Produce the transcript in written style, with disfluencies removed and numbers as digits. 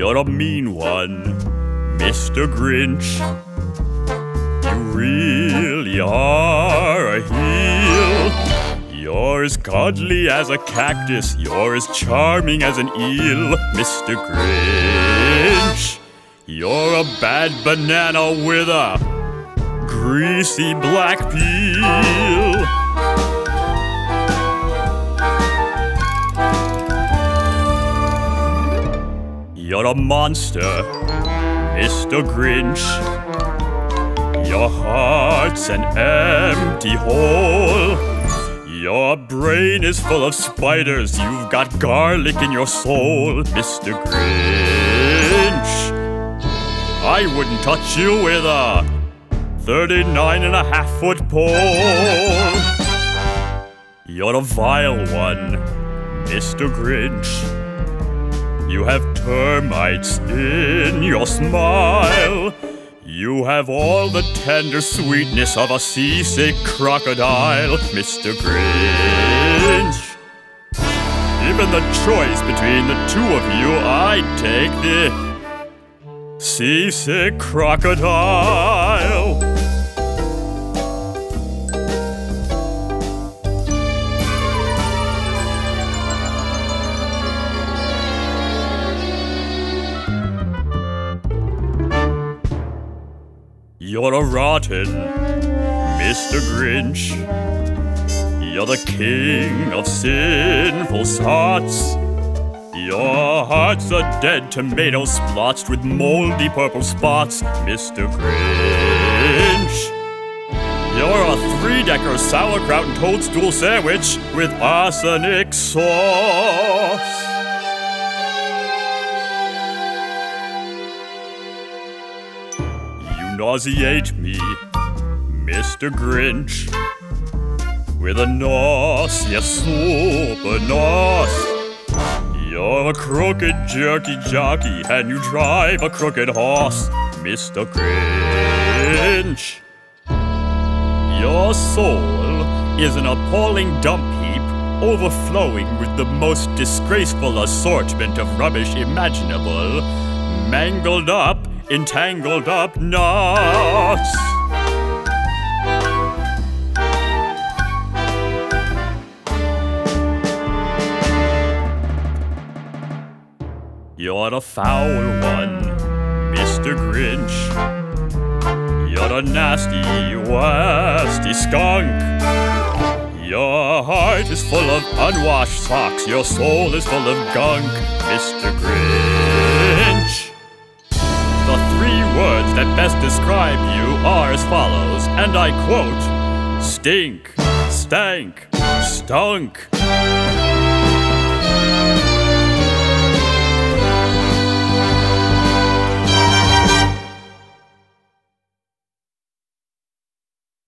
You're a mean one, Mr. Grinch. You really are a heel. You're as cuddly as a cactus. You're as charming as an eel, Mr. Grinch. You're a bad banana with a greasy black peel. You're a monster, Mr. Grinch. Your heart's an empty hole. Your brain is full of spiders. You've got garlic in your soul, Mr. Grinch. I wouldn't touch you with a 39.5-foot pole. You're a vile one, Mr. Grinch. You have termites in your smile. You have all the tender sweetness of a seasick crocodile, Mr. Grinch. Given the choice between the two of you, I'd take the seasick crocodile. You're a rotten Mr. Grinch. You're the king of sinful sots. Your heart's a dead tomato splotched with moldy purple spots, Mr. Grinch. You're a 3-decker sauerkraut and toadstool sandwich with arsenic sauce. Nauseate me, Mr. Grinch, with a nausea super nos. You're a crooked jerky jockey and you drive a crooked horse, Mr. Grinch. Your soul is an appalling dump heap overflowing with the most disgraceful assortment of rubbish imaginable, mangled up, entangled up knots. You're a foul one, Mr. Grinch. You're a nasty, wasty skunk. Your heart is full of unwashed socks. Your soul is full of gunk, Mr. Grinch. The 3 words that best describe you are as follows, and I quote, stink, stank, stunk.